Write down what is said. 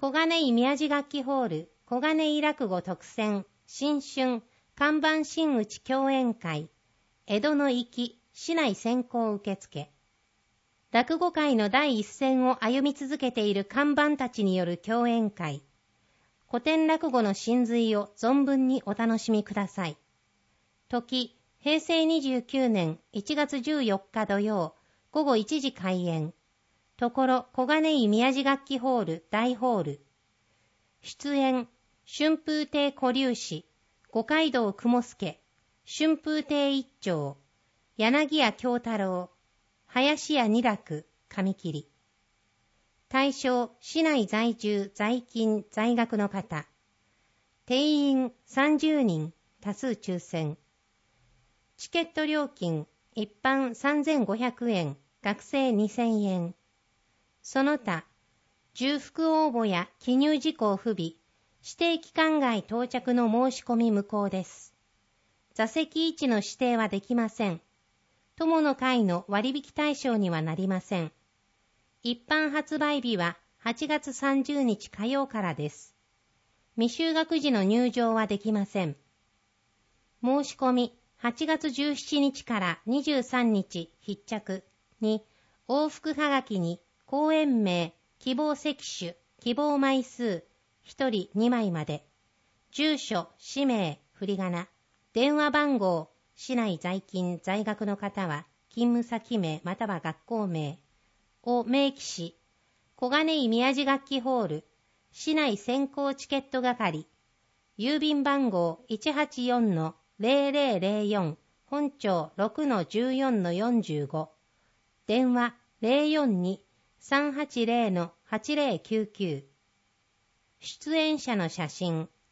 小金井宮地楽器ホール小金井落語特選新春看板真打ち共演会江戸の粋市内先行受付。落語界の第一線を歩み続けている看板たちによる共演会。古典落語の真髄を存分にお楽しみください。時、平成29年1月14日土曜午後1時開演。ところ小金井宮地楽器ホール大ホール。出演、春風亭小龍氏、五街道雲助、春風亭一丁、柳家京太郎、林家二楽、紙切り。対象、市内在住、在勤、在学の方。定員30人、多数抽選。チケット料金、一般3500円、学生2000円。その他、重複応募や記入事項不備、指定期間外到着の申し込み無効です。座席位置の指定はできません。友の会の割引対象にはなりません。一般発売日は8月30日火曜からです。未就学時の入場はできません。申し込み8月17日から23日必着に往復はがきに公演名、希望席種、希望枚数、1人2枚まで。住所、氏名、振り仮名、電話番号、市内在勤、在学の方は、勤務先名または学校名を明記し、小金井宮地楽器ホール、市内先行チケット係、郵便番号 184-0004、本町 6-14-45、電話 042-380-8099。出演者の写真、